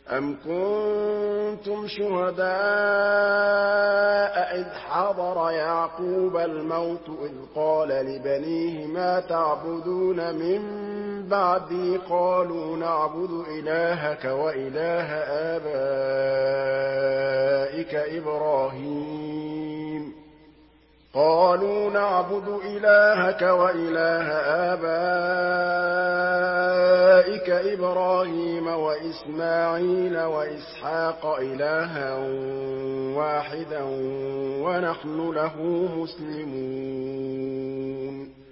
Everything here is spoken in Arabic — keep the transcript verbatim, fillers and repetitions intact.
أَمْ كُنتُمْ شُهَدَاءَ إِذْ حَضَرَ يَعْقُوبَ الْمَوْتُ إِذْ قَالَ لِبَنِيهِ مَا تَعْبُدُونَ مِن بَعْدِي قَالُوا نَعْبُدُ إِلَٰهَكَ وَإِلَٰهَ آبَائِكَ إِبْرَاهِيمَ قَالُوا نَعْبُدُ إِلَٰهَكَ وَإِلَٰهَ آبَائِكَ إِبْرَاهِيمَ وَإِسْمَاعِيلَ وَإِسْحَاقَ إِلَٰهًا وَاحِدًا وَنَحْنُ لَهُ مُسْلِمُونَ